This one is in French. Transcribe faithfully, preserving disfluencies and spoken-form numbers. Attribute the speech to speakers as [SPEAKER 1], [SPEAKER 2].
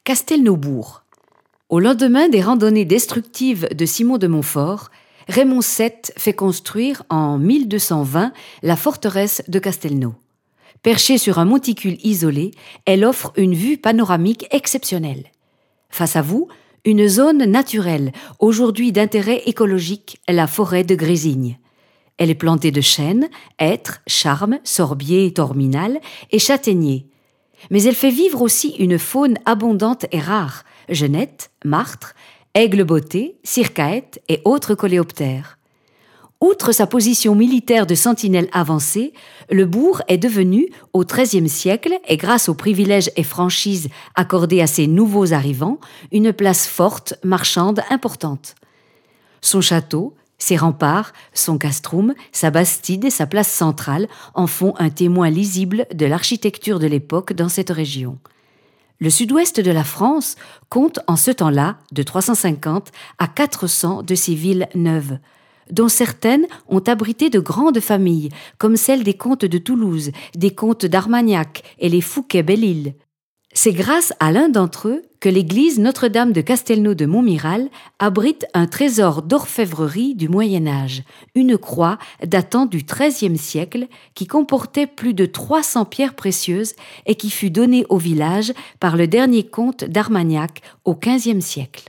[SPEAKER 1] Castelnau-Bourg. Au lendemain des randonnées destructives de Simon de Montfort, Raymond sept fait construire en mille deux cent vingt la forteresse de Castelnau. Perchée sur un monticule isolé, elle offre une vue panoramique exceptionnelle. Face à vous, une zone naturelle, aujourd'hui d'intérêt écologique, la forêt de Grésignes. Elle est plantée de chênes, hêtres, charmes, sorbiers, torminales et châtaigniers. Mais elle fait vivre aussi une faune abondante et rare, genettes, martres, aigles bottés, circaètes et autres coléoptères. Outre sa position militaire de sentinelle avancée, le bourg est devenu, au treizième siècle, et grâce aux privilèges et franchises accordés à ses nouveaux arrivants, une place forte, marchande, importante. Son château, ses remparts, son castrum, sa bastide et sa place centrale en font un témoin lisible de l'architecture de l'époque dans cette région. Le sud-ouest de la France compte en ce temps-là de trois cent cinquante à quatre cents de ces villes neuves, dont certaines ont abrité de grandes familles, comme celle des comtes de Toulouse, des comtes d'Armagnac et les Fouquet-Belle-Île. C'est grâce à l'un d'entre eux que l'église Notre-Dame de Castelnau de Montmiral abrite un trésor d'orfèvrerie du Moyen-Âge, une croix datant du treizième siècle qui comportait plus de trois cents pierres précieuses et qui fut donnée au village par le dernier comte d'Armagnac au quinzième siècle.